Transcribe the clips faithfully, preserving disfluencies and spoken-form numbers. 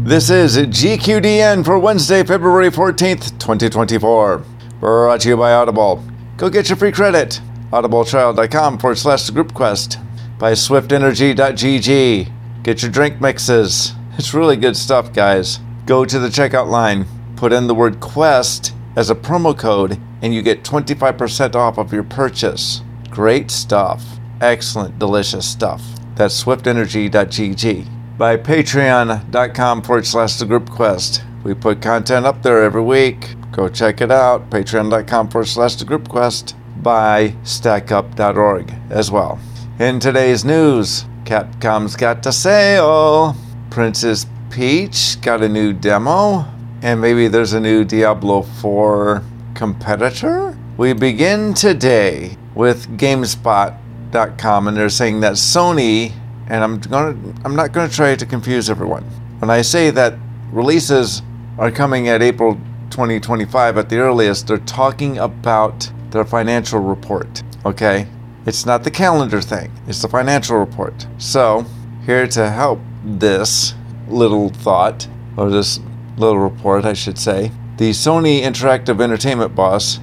This is G Q D N for Wednesday, February fourteenth, twenty twenty-four. Brought to you by Audible. Go get your free credit. audibletrial.com forward slash GroupQuest. By swiftenergy.gg. Get your drink mixes. It's really good stuff, guys. Go to the checkout line. Put in the word Quest as a promo code, and you get twenty-five percent off of your purchase. Great stuff. Excellent, delicious stuff. That's swiftenergy.gg. By patreon.com forward slash the group quest. We put content up there every week. Go check it out. Patreon.com forward slash the group quest. By stackup dot org as well. In today's news, Capcom's got a sale. Princess Peach got a new demo. And maybe there's a new Diablo four competitor? We begin today with GameSpot dot com, and they're saying that Sony, and I'm gonna I'm not gonna try to confuse everyone. When I say that releases are coming at April twenty twenty-five at the earliest, they're talking about their financial report. Okay? It's not the calendar thing, it's the financial report. So, here to help this little thought, or this little report, I should say, the Sony Interactive Entertainment boss,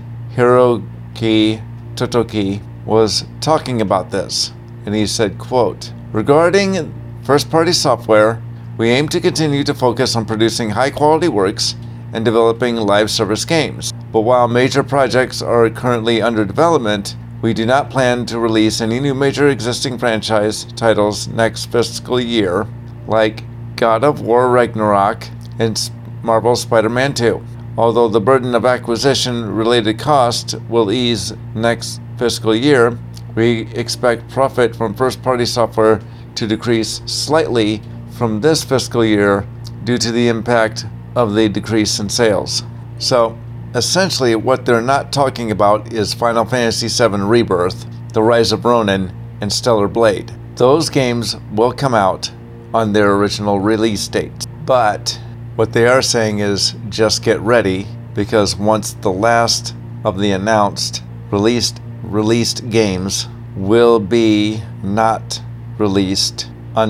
Hiroki Totoki, was talking about this, and he said, quote, "Regarding first-party software, we aim to continue to focus on producing high-quality works and developing live service games. But while major projects are currently under development, we do not plan to release any new major existing franchise titles next fiscal year, like God of War Ragnarok and Marvel's Spider-Man two. Although the burden of acquisition-related costs will ease next fiscal year, we expect profit from first-party software to decrease slightly from this fiscal year due to the impact of the decrease in sales." So, essentially, what they're not talking about is Final Fantasy seven Rebirth, The Rise of Ronin, and Stellar Blade. Those games will come out on their original release dates. But what they are saying is just get ready, because once the last of the announced released released games will be not released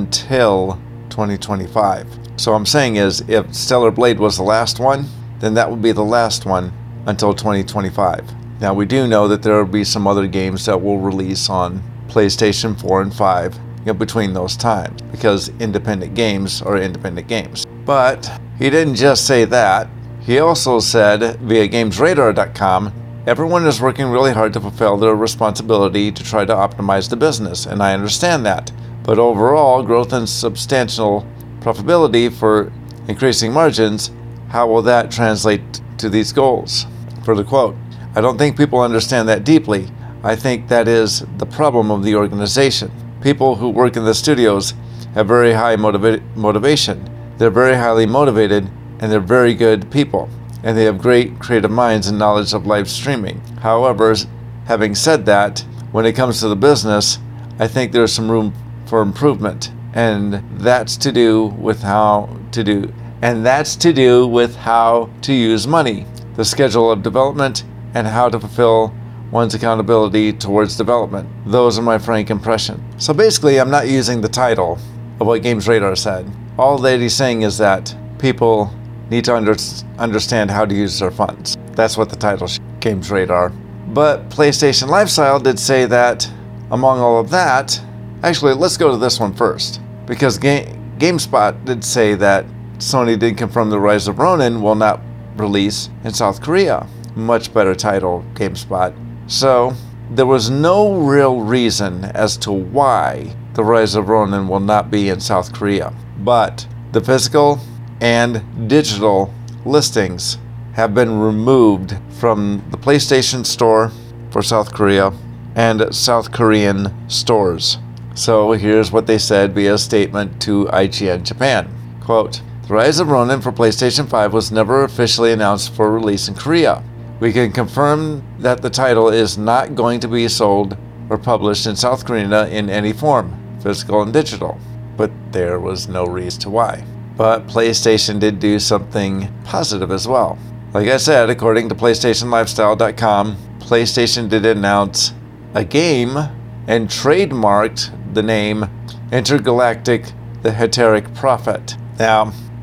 until twenty twenty-five. So what I'm saying is, if Stellar Blade was the last one, then that would be the last one until twenty twenty-five. Now, we do know that there will be some other games that will release on PlayStation four and five, you know, between those times, because independent games are independent games. But he didn't just say that. He also said via games radar dot com, "Everyone is working really hard to fulfill their responsibility to try to optimize the business, and I understand that. But overall, growth and substantial profitability for increasing margins, how will that translate to these goals?" For the quote, "I don't think people understand that deeply. I think that is the problem of the organization. People who work in the studios have very high motiva- motivation. They're very highly motivated, and they're very good people, and they have great creative minds and knowledge of live streaming. However, having said that, when it comes to the business, I think there's some room for improvement, and that's to do with how to do, and that's to do with how to use money, the schedule of development, and how to fulfill one's accountability towards development. Those are my frank impression." So basically, I'm not using the title of what Games Radar said. All that he's saying is that people need to under- understand how to use their funds. That's what the title is, Games Radar. But PlayStation Lifestyle did say that, among all of that, actually, let's go to this one first, because Ga- GameSpot did say that Sony did confirm The Rise of Ronin will not release in South Korea. Much better title, GameSpot. So, there was no real reason as to why The Rise of Ronin will not be in South Korea. But the physical and digital listings have been removed from the PlayStation Store for South Korea and South Korean stores. So here's what they said via statement to I G N Japan. Quote, "The Rise of Ronin for PlayStation five was never officially announced for release in Korea. We can confirm that the title is not going to be sold or published in South Korea in any form, physical and digital." But there was no reason to why. But PlayStation did do something positive as well. Like I said, according to PlayStation Lifestyle dot com, PlayStation did announce a game and trademarked the name Intergalactic: The Heteric Prophet. Now,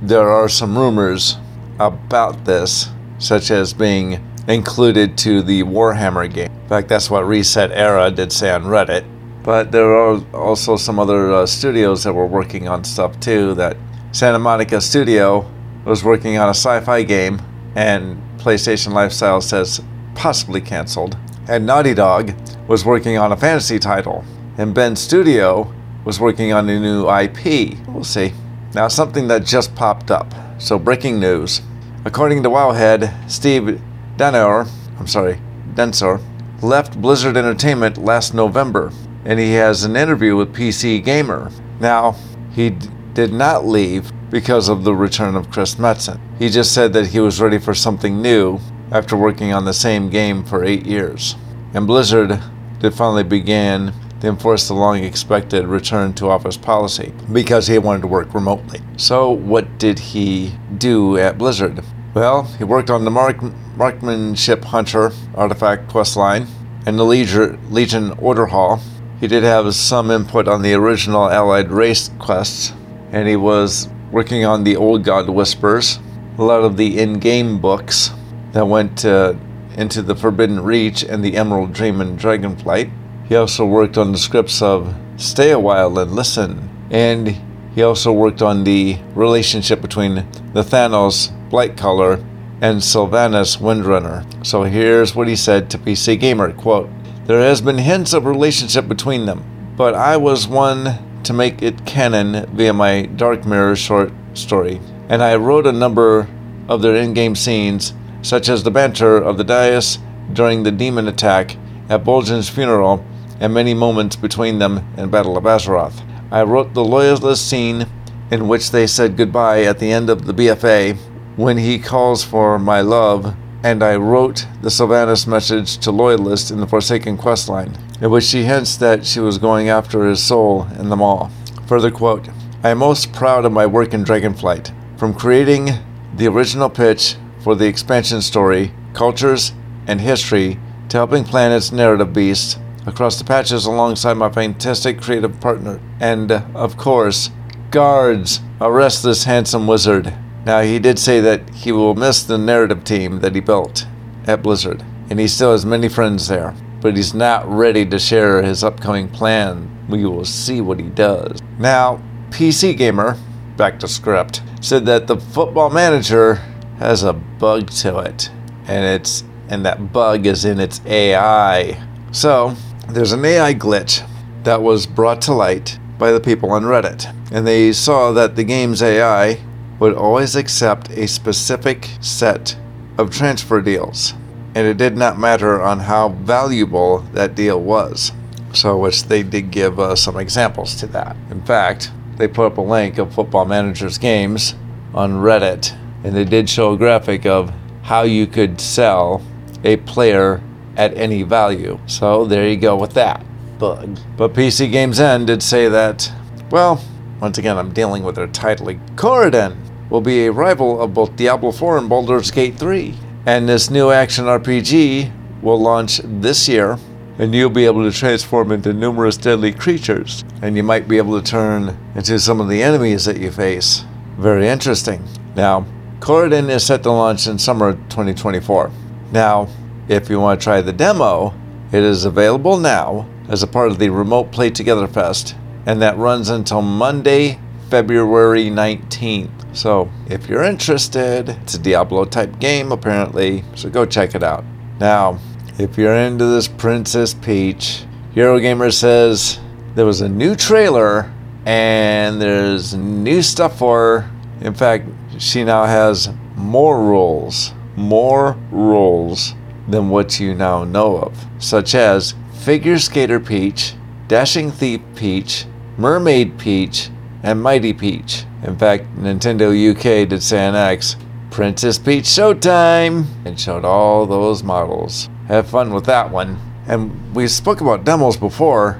there are some rumors about this, such as being included to the Warhammer game. In fact, that's what Reset Era did say on Reddit. But there are also some other uh, studios that were working on stuff too. That Santa Monica Studio was working on a sci-fi game, and PlayStation Lifestyle says possibly canceled. And Naughty Dog was working on a fantasy title, and Ben Studio was working on a new I P. We'll see. Now, something that just popped up. So, breaking news. According to Wowhead, Steve Denor, I'm sorry, Densor, left Blizzard Entertainment last November, and he has an interview with P C Gamer. Now, he d- did not leave because of the return of Chris Metzen. He just said that he was ready for something new after working on the same game for eight years. And Blizzard did finally begin to enforce the long-expected return to office policy because he wanted to work remotely. So what did he do at Blizzard? Well, he worked on the Mark- Marksmanship Hunter artifact questline and the Legion, Legion Order Hall. He did have some input on the original Allied Race quests, and he was working on the Old God Whispers, a lot of the in-game books that went uh, into the Forbidden Reach and the Emerald Dream and Dragonflight. He also worked on the scripts of Stay a While and Listen, and he also worked on the relationship between the Thanos Blightcaller and Sylvanas Windrunner. So here's what he said to P C Gamer, quote, "There has been hints of relationship between them, but I was one to make it canon via my Dark Mirror short story, and I wrote a number of their in-game scenes, such as the banter of the dais during the demon attack at Bolgin's funeral, and many moments between them in Battle of Azeroth. I wrote the Loyalist scene in which they said goodbye at the end of the B F A when he calls for my love, and I wrote the Sylvanas message to Loyalist in the Forsaken questline, in which she hints that she was going after his soul in the Maw." Further quote, "I am most proud of my work in Dragonflight, from creating the original pitch for the expansion story, cultures, and history, to helping plan its narrative beasts across the patches alongside my fantastic creative partner. And, uh, of course, guards, arrest this handsome wizard." Now, he did say that he will miss the narrative team that he built at Blizzard, and he still has many friends there, but he's not ready to share his upcoming plan. We will see what he does. Now, P C Gamer, back to script, said that the Football Manager has a bug to it, and it's and that bug is in its A I. So, there's an A I glitch that was brought to light by the people on Reddit, and they saw that the game's A I would always accept a specific set of transfer deals, and it did not matter on how valuable that deal was. So, which they did give uh, some examples to that. In fact, they put up a link of Football Manager's games on Reddit, and they did show a graphic of how you could sell a player at any value. So there you go with that bug. But P C Games N did say that, well, once again, I'm dealing with their title. Corridon will be a rival of both Diablo four and Baldur's Gate three. And this new action R P G will launch this year, and you'll be able to transform into numerous deadly creatures, and you might be able to turn into some of the enemies that you face. Very interesting. Now, Corridon is set to launch in summer twenty twenty-four. Now, if you want to try the demo, it is available now as a part of the Remote Play Together Fest, and that runs until Monday, February nineteenth. So, if you're interested, it's a Diablo-type game, apparently, so go check it out. Now, if you're into this Princess Peach, Eurogamer says there was a new trailer, and there's new stuff for her. In fact, she now has more roles, more roles than what you now know of, such as Figure Skater Peach, Dashing Thief Peach, Mermaid Peach, and Mighty Peach. In fact, Nintendo U K did say on X, Princess Peach Showtime, and showed all those models. Have fun with that one. And we spoke about demos before,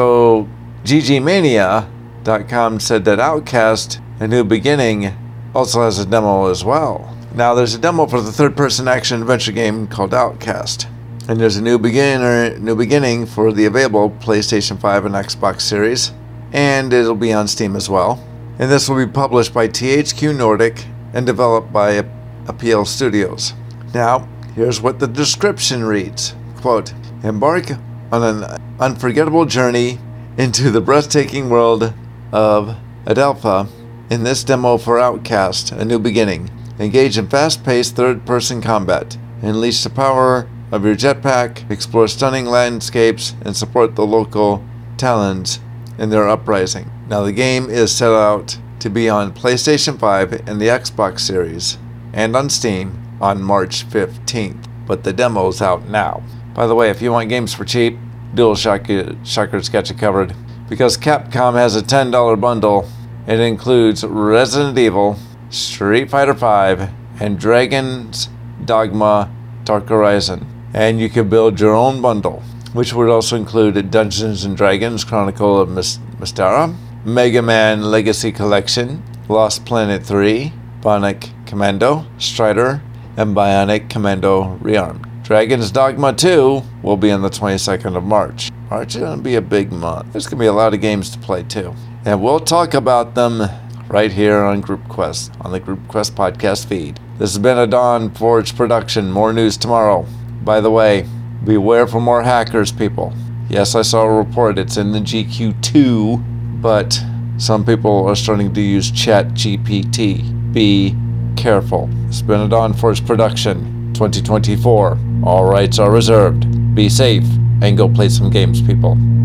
so G G Mania dot com said that Outcast: A New Beginning also has a demo as well. Now, there's a demo for the third-person action adventure game called Outcast, and there's a new beginner, new beginning for the available PlayStation five and Xbox Series, and it'll be on Steam as well. and this will be published by T H Q Nordic and developed by Appeal Studios. Now, here's what the description reads. Quote, embark on an unforgettable journey into the breathtaking world of Adelpha in this demo for Outcast, A New Beginning. Engage in fast-paced third-person combat. Unleash the power of your jetpack, explore stunning landscapes, and support the local Talons in their uprising. Now, the game is set out to be on PlayStation five and the Xbox Series, and on Steam on March fifteenth, but the demo's out now. By the way, if you want games for cheap, DualShockers got you covered, because Capcom has a ten dollars bundle. It includes Resident Evil, Street Fighter five, and Dragon's Dogma Dark Horizon. And you can build your own bundle, which would also include Dungeons and Dragons Chronicle of Mystara, Mega Man Legacy Collection, Lost Planet three, Bionic Commando, Strider, and Bionic Commando Rearmed. Dragon's Dogma two will be on the twenty-second of March. March is going to be a big month. There's going to be a lot of games to play too. And we'll talk about them right here on Group Quest, on the Group Quest podcast feed. This has been a Dawn Forge production. More news tomorrow. By the way, beware for more hackers, people. Yes, I saw a report. It's in the G Q two, but some people are starting to use Chat G P T. Be careful. It's been a Dawn Forge production, twenty twenty-four. All rights are reserved. Be safe and go play some games, people.